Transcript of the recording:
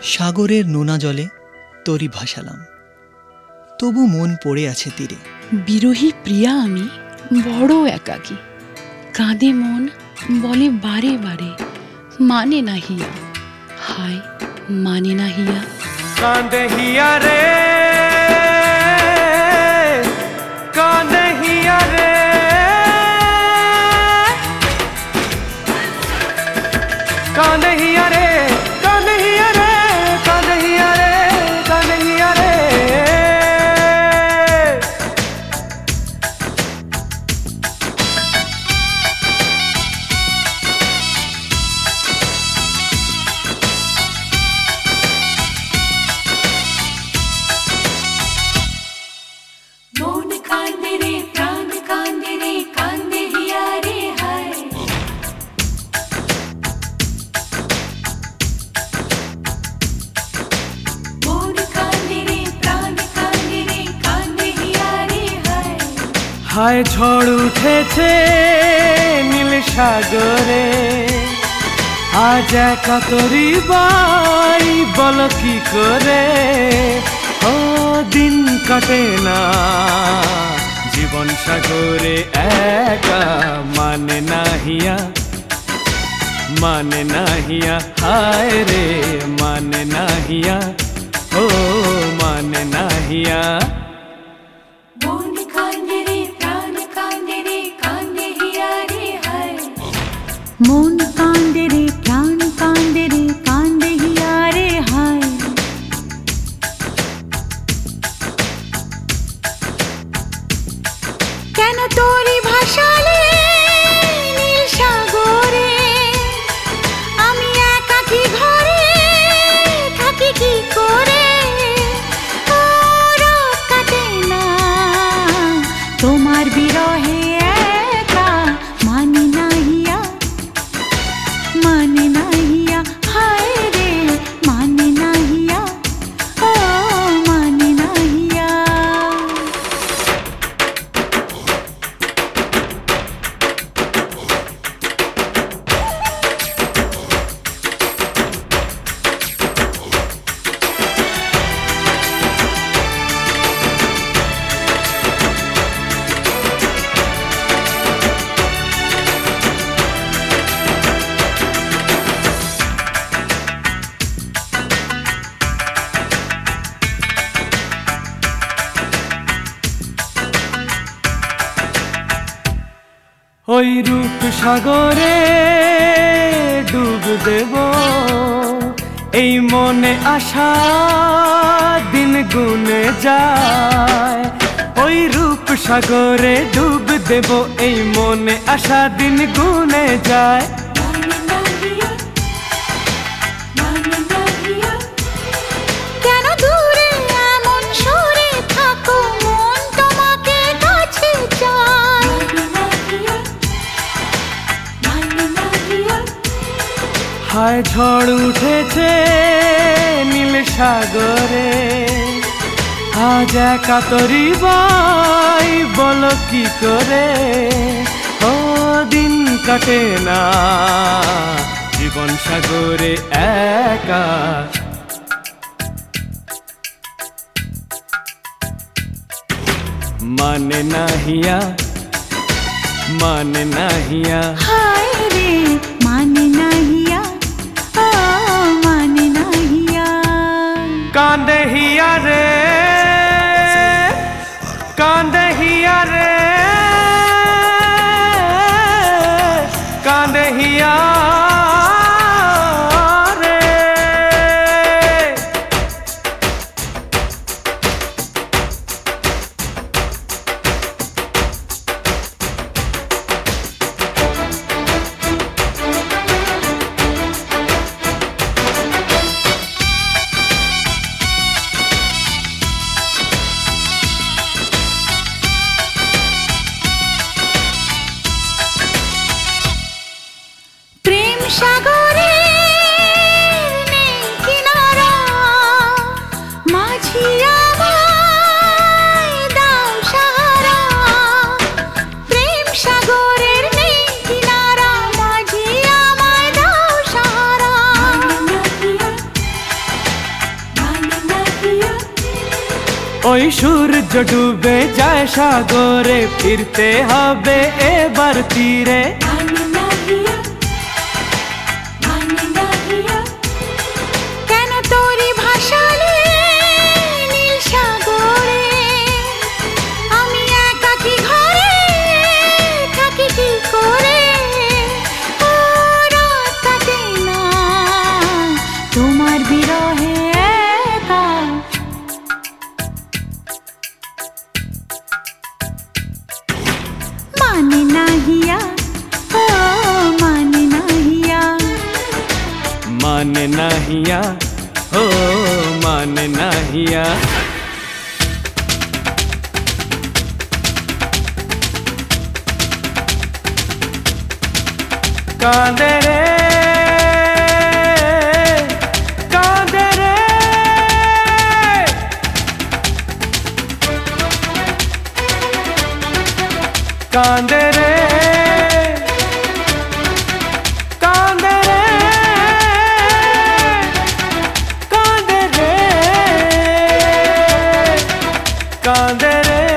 সাগরের নোনা জলে তরি ভাসালাম, তবু মন পড়ে আছে তীরে। বিরহী প্রিয়া আমি বড় একাকী, কাঁদে মন বলে বারে বারে, মানে না হিয়া, হায় মানে না হিয়া। কাঁদে হিয়া রে, কাঁদে হিয়া রে, কাঁদে হিয়া রে, কাঁদে হিয়া রে, কাঁদে হিয়া রে, কাঁদে হিয়া রে। মন কান্দে রে, প্রাণ কান্দে রে, কান্দে হিয়া রে হায়। মন কান্দে রে, প্রাণ কান্দে রে, কান্দে হিয়া রে হায়। হায় ঝড় উঠেছে নীল সাগরে, আজ একা তরি বাই বল কি করে। ও দিন কাটে না জীবন সাগরে একা, মানে না হিয়া, মানে না হিয়া, হায় রে মানে না হিয়া, ও মানে না হিয়া। মন কান্দে রে, প্রাণ কান্দে রে, কান্দে হিয়া রে হায়। মন কান্দে রে, প্রাণ কান্দে রে, কান্দে হিয়া রে হায়। কেন তোরি ভাসালে নীল সাগরে, আমি একাকী ঘরে থাকি কি করে। ও রাত কাটে না তোমার বিরহে একা, মানে না হিয়া, মানে না হিয়া, হায় রে মানে না হিয়া, ও মানে না হিয়া। ওই রূপ সাগরে ডুব দেব, এই মনে আশা দিন গুনে যায়। ওই রূপ সাগরে ডুব দেব, এই মনে আশা দিন গুনে যায়। মানে না হিয়া, মানে না হিয়া। কেন দূরে এমন সরে থাকো, মন তোমাকে কাছে চায়। মানে না হিয়া, মানে না হিয়া। হায় ঝড় উঠেছে নীল সাগরে, আজ একা তরি বাই বল কি করে। ও দিন কাটে না জীবন সাগরে একা, মানে না হিয়া, মানে না হিয়া। হায় রে মানে না হিয়া, ও মানে না হিয়া। কাঁদে হিয়া রে, কাঁদে হিয়া রে, কাঁদে হিয়া রে। ওই সূর্য ডুবে যায় সাগরে, ফিরতে হবে এবার তীরে। মানে না হিয়া, মানে না হিয়া, কেন তোরি ভাসালে নীল সাগরে, আমি একাকী ঘরে থাকি কি করে? ও রাত কাটে না তোমার বিরহে একা। মানে না হিয়া, ও মানে না হিয়া, মানে না হিয়া, ও মানে না হিয়া। কাঁদে রে, কাঁদে রে, কাঁদে রে, কাঁদে রে, কাঁদে রে, কাঁদে রে।